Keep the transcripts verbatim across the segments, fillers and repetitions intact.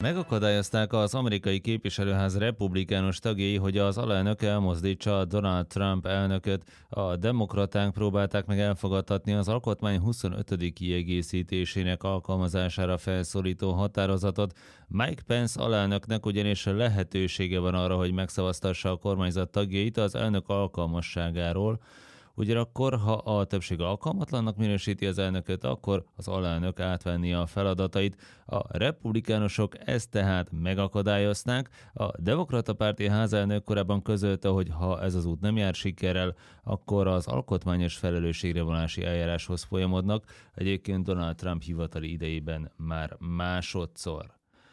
Megakadályozták az amerikai képviselőház republikánus tagjai, hogy az alelnök elmozdítsa Donald Trump elnököt. A demokraták próbálták meg elfogadtatni az alkotmány huszonötödik kiegészítésének alkalmazására felszólító határozatot. Mike Pence alelnöknek ugyanis lehetősége van arra, hogy megszavaztassa a kormányzat tagjait az elnök alkalmasságáról. Ugyanakkor, ha a többség alkalmatlannak minősíti az elnököt, akkor az alelnök átvenni a feladatait. A republikánusok ezt tehát megakadályozták. A demokrata párti házelnök korábban közölte, hogy ha ez az út nem jár sikerrel, akkor az alkotmányos felelősségre vonási eljáráshoz folyamodnak. Egyébként Donald Trump hivatali idejében már másodszor.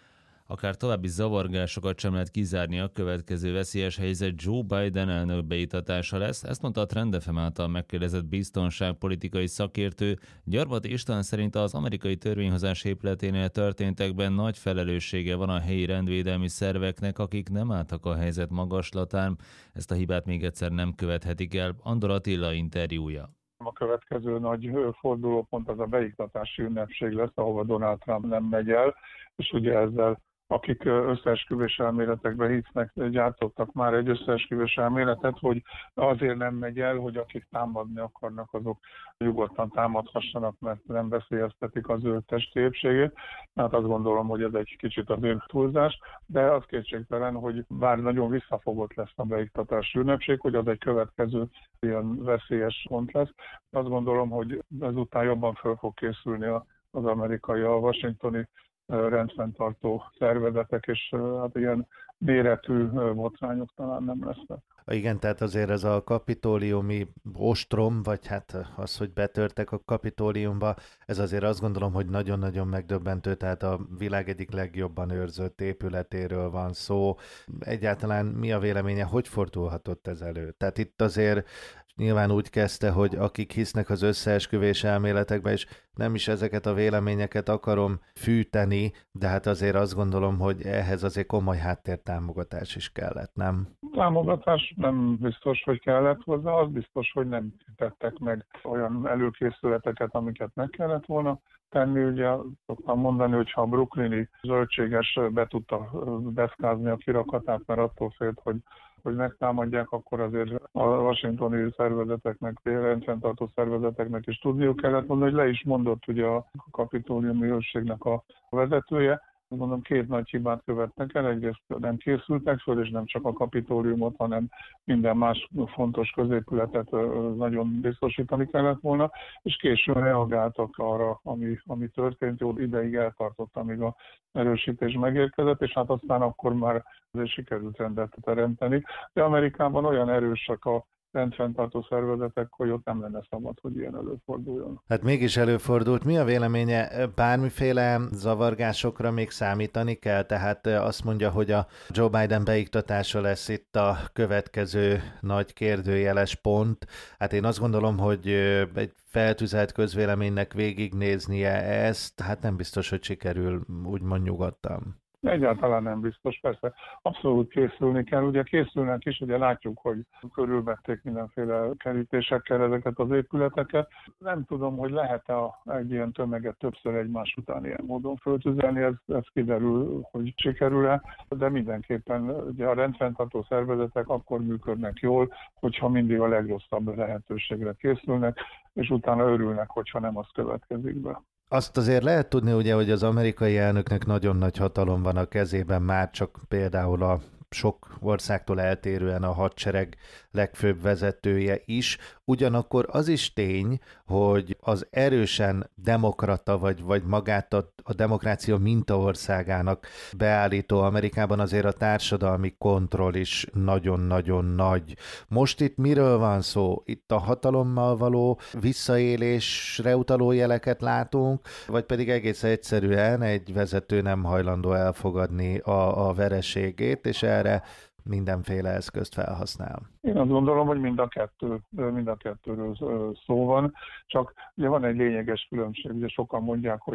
Akár további zavargásokat sem lehet kizárni, a következő veszélyes helyzet Joe Biden elnök beiktatása lesz. Ezt mondta a Trend ef em által megkérdezett biztonságpolitikai szakértő. Gyarmat István szerint az amerikai törvényhozás épületénél történtekben nagy felelőssége van a helyi rendvédelmi szerveknek, akik nem álltak a helyzet magaslatán. Ezt a hibát még egyszer nem követhetik el. Andor Attila interjúja. A következő nagy fordulópont az a beiktatási ünnepség lesz, ahova Donald Trump nem megy el, és ugye ezzel akik összeesküvés elméletekbe hisznek, gyártottak már egy összeesküvés elméletet, hogy azért nem megy el, hogy akik támadni akarnak, azok nyugodtan támadhassanak, mert nem veszélyeztetik az ő testi épségét. Hát azt gondolom, hogy ez egy kicsit az ő túlzás, de az kétségtelen, hogy bár nagyon visszafogott lesz a beiktatási ünnepség, hogy az egy következő ilyen veszélyes pont lesz. Azt gondolom, hogy ezután jobban föl fog készülni az amerikai, a washingtoni rendfenntartó szervezetek, és hát ilyen méretű botrányok talán nem lesznek. Igen, tehát azért ez a kapitóliumi ostrom, vagy hát az, hogy betörtek a kapitóliumba, ez azért azt gondolom, hogy nagyon-nagyon megdöbbentő, tehát a világ egyik legjobban őrzött épületéről van szó. Egyáltalán mi a véleménye, hogy fordulhatott ez elő? Tehát itt azért nyilván úgy kezdte, hogy akik hisznek az összeesküvés elméletekbe, és nem is ezeket a véleményeket akarom fűteni, de hát azért azt gondolom, hogy ehhez azért komoly háttértámogatás is kellett, nem? Támogatás nem biztos, hogy kellett hozzá, az biztos, hogy nem tettek meg olyan előkészületeket, amiket meg kellett volna tenni. Ugye szoktam mondani, hogy ha a brooklyni zöldséges be tudta deszkázni a kirakatát, mert attól félt, hogy hogy megtámadják, akkor azért a washingtoni szervezeteknek, rendfenntartó szervezeteknek is tudniuk kellett mondani, hogy le is mondott ugye a kapitóliumi őrségnek a vezetője. Mondom, két nagy hibát követnek el, egyrészt nem készültek föl, és nem csak a kapitóliumot, hanem minden más fontos középületet nagyon biztosítani kellett volna, és későn reagáltak arra, ami, ami történt, jó ideig eltartott, amíg a erősítés megérkezett, és hát aztán akkor már azért sikerült rendet teremteni. De Amerikában olyan erősek a rendfenntartó szervezetek, hogy ott nem lenne szabad, hogy ilyen előforduljon. Hát mégis előfordult. Mi a véleménye? Bármiféle zavargásokra még számítani kell? Tehát azt mondja, hogy a Joe Biden beiktatása lesz itt a következő nagy kérdőjeles pont. Hát én azt gondolom, hogy egy feltűzelt közvéleménynek végignéznie ezt, hát nem biztos, hogy sikerül úgymond nyugodtan. Egyáltalán nem biztos, persze. Abszolút készülni kell. Ugye készülnek is, ugye látjuk, hogy körülvették mindenféle kerítésekkel ezeket az épületeket. Nem tudom, hogy lehet-e egy ilyen tömeget többször egymás után ilyen módon föltüzelni, ez, ez kiderül, hogy sikerül-e, de mindenképpen ugye a rendfenntartó szervezetek akkor működnek jól, hogyha mindig a legrosszabb lehetőségre készülnek, és utána örülnek, hogyha nem az következik be. Azt azért lehet tudni, ugye, hogy az amerikai elnöknek nagyon nagy hatalom van a kezében, már csak például a sok országtól eltérően a hadsereg legfőbb vezetője is. Ugyanakkor az is tény, hogy az erősen demokrata, vagy, vagy magát a, a demokrácia mintaországának beállító Amerikában azért a társadalmi kontroll is nagyon-nagyon nagy. Most itt miről van szó? Itt a hatalommal való visszaélésre utaló jeleket látunk, vagy pedig egész egyszerűen egy vezető nem hajlandó elfogadni a, a vereségét, és erre mindenféle eszközt felhasznál. Én azt gondolom, hogy mind a kettő, mind a kettőről szó van, csak ugye van egy lényeges különbség, ugye sokan mondják, hogy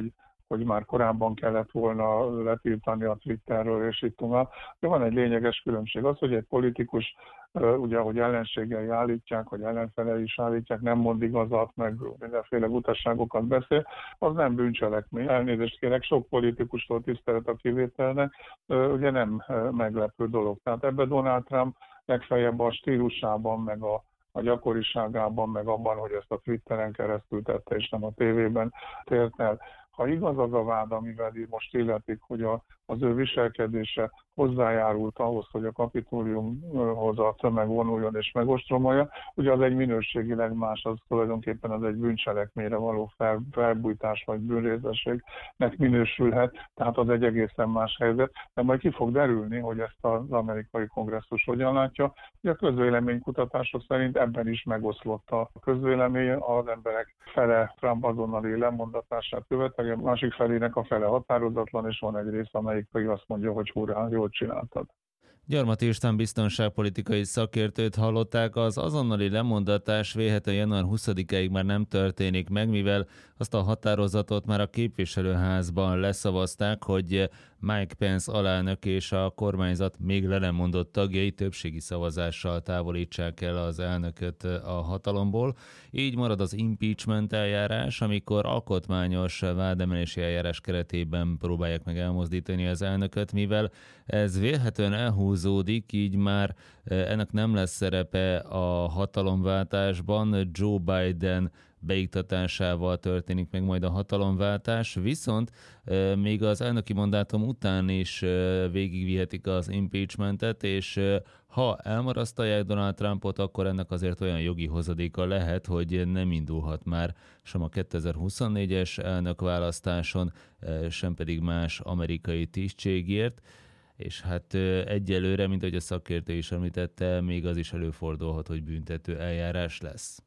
hogy már korábban kellett volna letiltani a Twitterről, és itt tovább. De van egy lényeges különbség. Az, hogy egy politikus, ugye, hogy ellenségei állítják, hogy ellenfelei is állítják, nem mond igazat, meg mindenféle utasságokat beszél, az nem bűncselekmény. Elnézést kérek, sok politikustól tisztelet a kivételnek, ugye nem meglepő dolog. Tehát ebben Donald Trump legfeljebb a stílusában, meg a a gyakoriságában, meg abban, hogy ezt a Twitteren keresztül tette, és nem a tévében tért el. Ha igaz az a vád, amivel most illetik, hogy a, az ő viselkedése hozzájárult ahhoz, hogy a Kapitoliumhoz a tömeg vonuljon és megostromolja, ugye az egy minőségileg más, az tulajdonképpen az egy bűncselekményre való fel, felbújtás vagy bűnrészességnek minősülhet, tehát az egy egészen más helyzet, de majd ki fog derülni, hogy ezt az amerikai kongresszus hogyan látja. Ugye a közvéleménykutatások szerint ebben is megoszlott a közvélemény, az emberek fele Trump azonnali lemondatását követeli, a másik felének a fele határozatlan, és van egy rész, amelyik pedig azt mondja, hogy hurrá, jól csináltad. Gyarmati István biztonságpolitikai szakértőt hallották, az azonnali lemondatás vélhetően január huszadikáig már nem történik meg, mivel azt a határozatot már a képviselőházban leszavazták, hogy Mike Pence alelnök és a kormányzat még le nem mondott tagjai többségi szavazással távolítsák el az elnököt a hatalomból. Így marad az impeachment eljárás, amikor alkotmányos vádemelési eljárás keretében próbálják meg elmozdítani az elnököt, mivel ez vélhetően elhúzódik, így már ennek nem lesz szerepe a hatalomváltásban. Joe Biden beiktatásával történik meg majd a hatalomváltás, viszont e, még az elnöki mandátum után is e, végigvihetik az impeachmentet, és e, ha elmarasztalják Donald Trumpot, akkor ennek azért olyan jogi hozadéka lehet, hogy nem indulhat már sem a kétezer-huszonnégyes elnökválasztáson, e, sem pedig más amerikai tisztségért. És hát egyelőre, mint ahogy a szakértő is említette, még az is előfordulhat, hogy büntető eljárás lesz.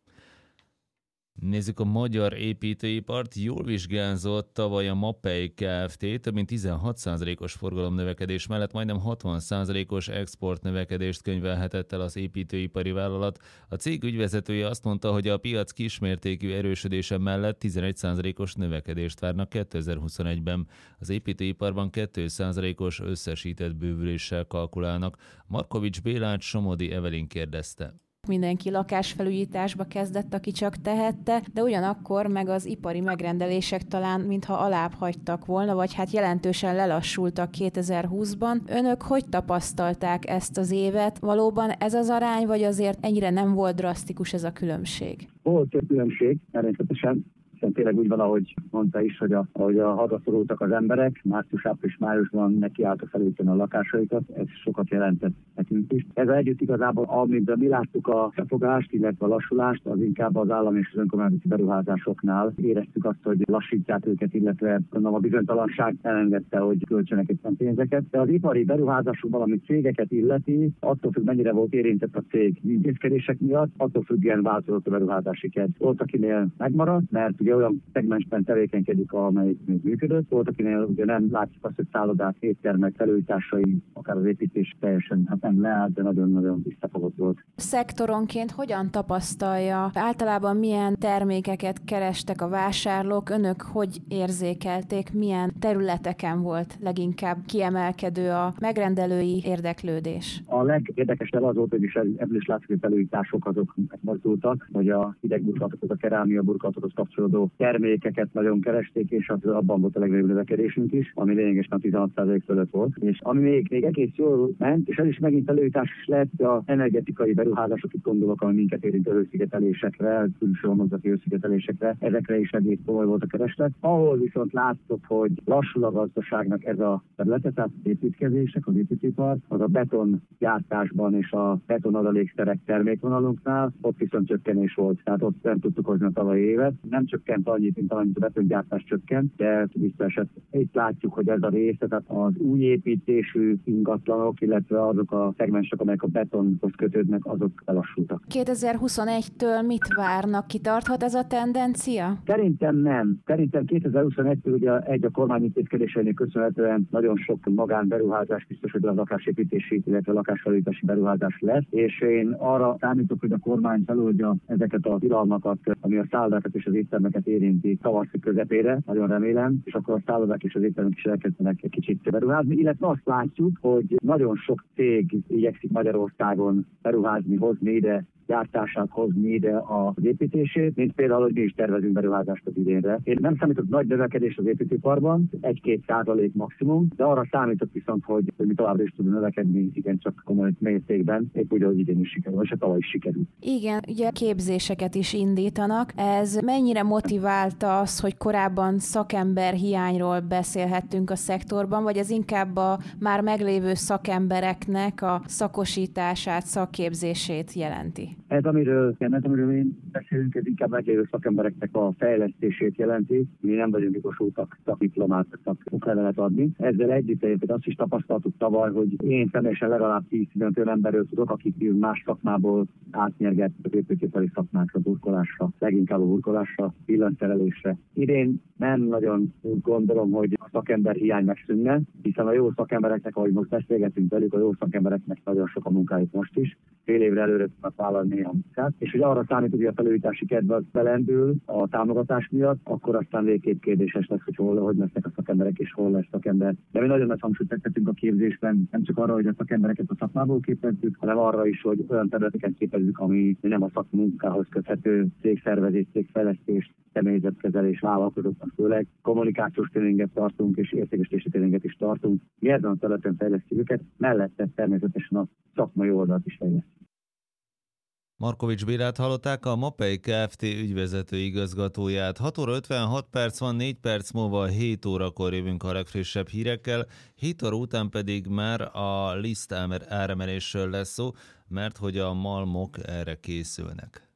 Nézzük a magyar építőipart. Jól vizsgázott tavaly a Mapei Kft. Több mint tizenhat százalékos forgalomnövekedés mellett majdnem hatvan százalékos exportnövekedést könyvelhetett el az építőipari vállalat. A cég ügyvezetője azt mondta, hogy a piac kismértékű erősödése mellett tizenegy százalékos növekedést várnak kétezer-huszonegyben. Az építőiparban két százalékos összesített bővüléssel kalkulálnak. Markovics Bélát Somodi Evelin kérdezte. Mindenki lakásfelújításba kezdett, aki csak tehette, de ugyanakkor meg az ipari megrendelések talán mintha alább hagytak volna, vagy hát jelentősen lelassultak kétezer-húszban. Önök hogy tapasztalták ezt az évet? Valóban ez az arány, vagy azért ennyire nem volt drasztikus ez a különbség? Volt egy különbség, természetesen. Hiszen tényleg úgy van, ahogy mondta is, hogy a, ahogy a hadra szorultak az emberek, március, április, májusban nekiálltak felújítani a lakásaikat, ez sokat jelentett nekünk is. Ez együtt igazából, amiben mi láttuk a befogást, illetve a lassulást, az inkább az állami és az önkormányzati beruházásoknál éreztük azt, hogy lassítják őket, illetve gondolom a bizonytalanság elengedte, hogy költsenek éppen pénzeket. De az ipari beruházások valami cégeket illeti, attól függ, mennyire volt érintett a cég intézkedések miatt, attól függően változott a beruházási kedv. Volt, akinél megmaradt, mert ugye olyan szegmensben tevékenykedik, amelyik még működött. Volt, akinél ugye nem látjuk azt, hogy szállodák, éttermek, felújításai, akár az építés teljesen hát nem leállt, de nagyon-nagyon visszafogott volt. Szektoronként hogyan tapasztalja? Általában milyen termékeket kerestek a vásárlók? Önök hogy érzékelték? Milyen területeken volt leginkább kiemelkedő a megrendelői érdeklődés? A legérdekesebb az volt, hogy is ebből is látszik, hogy felújítások azok megmozdultak, hogy a hidegburkolatokhoz, a kerámia burkolatokhoz kapcsolódó termékeket nagyon keresték, és az abban volt a legnagyobb növekedésünk is, ami lényegesen tizenhat százalék fölött volt. És ami még, még egész jól ment, és ez is megint előítás is lett, az energetikai beruházások, itt gondolok, ami minket érint hőszigetelésekre, külső homlokzati hőszigetelésekre, ezekre is egész komoly volt a kereslet. Ahol viszont látszott, hogy lassul a gazdaságnak ez a területe, tehát az építkezések, az építőipar, az a betongyártásban és a betonadalékszerek termékvonalunknál, ott viszont csökkenés volt, tehát ott nem tudtuk hozni a tavalyi évet. Nem csökkent annyit, mint amennyit a betongyártás csökkent, de visszaesett. Itt látjuk, hogy ez a része, tehát az új építésű ingatlanok, illetve azok a szegmensek, amelyek a betonhoz kötődnek, azok elassultak. kétezer-huszonegytől mit várnak? Kitarthat ez a tendencia? Szerintem nem. Szerintem kétezer-huszonegytől ugye egy a kormányintézkedéseinek köszönhetően nagyon sok magánberuházás biztos, hogy a lakásépítési, illetve a lakásfelújítási beruházás lesz, és én arra számítok, hogy a kormány feloldja ezeket a tilalmakat, ami a szállodákat és az éttermeket szakembereket érinti tavasz közepére, nagyon remélem, és akkor a szállodák és az éttermek is elkezdenek egy kicsit beruházni, illetve azt látjuk, hogy nagyon sok cég igyekszik Magyarországon beruházni, hozni ide gyártását, hozni ide az építését, mint például, hogy mi is tervezünk beruházást az idénre. Én nem számítok nagy növekedés az építőiparban, egy-két százalék maximum, de arra számítok viszont, hogy, hogy mi továbbra is tudunk növekedni, igen, csak komoly mértékben, épp úgy, hogy idén is sikerül, vagy se tavaly is sikerül. Igen, ugye képzéseket is indítanak. Ez mennyire motiválta az, hogy korábban szakember hiányról beszélhettünk a szektorban, vagy ez inkább a már meglévő szakembereknek a szakosítását, szakképzését jelenti? Ez, amiről, ez, amiről én beszélünk, ez inkább meglévő szakembereknek a fejlesztését jelenti. Mi nem vagyunk jogosultak szakdiplomát, szakoklevelet adni. Ezzel együtt egyébként azt is tapasztaltuk tavaly, hogy én személyesen legalább tíz-tizenöt olyan emberről tudok, akik más szakmából átnyergett az építőipari szakmákra, burkolásra, leginkább a burkolásra, villanyszerelésre. Idén nem nagyon gondolom, hogy a szakember hiány megszűnne, hiszen a jó szakembereknek, ahogy most beszélgetünk velük, a jó szakembereknek nagyon sok a munkájuk most is. Fél évre előre tudnak vállalni néha munkát, és hogy arra számítunk, hogy a felújítási kedve az belendül a támogatás miatt, akkor aztán végképp kérdéses lesz, hogy hol, hogy lesznek a szakemberek és hol lesz szakember. De mi nagyon nagy hangsúlyt fektetünk a képzésben, nem csak arra, hogy a szakembereket a szakmából képezzük, hanem arra is, hogy olyan területeken képezzük, ami nem a szakmunkához köthető, cégszervezés, cégfejlesztés, személyzetkezelés, vállalkozóknak főleg, kommunikációs tréninget tartunk és értékesítési tréninget is tartunk. Mi ezen a területen fejlesztjük őket, mellette természetesen a szakmai oldalt is fejlesztjük. Markovics Bélát hallották, a Mapei Kft. Ügyvezető igazgatóját. hat óra ötvenhat perc van, négy perc múlva hét órakor jövünk a legfrissebb hírekkel, hét óra után pedig már a liszt áremelésről lesz szó, mert hogy a malmok erre készülnek.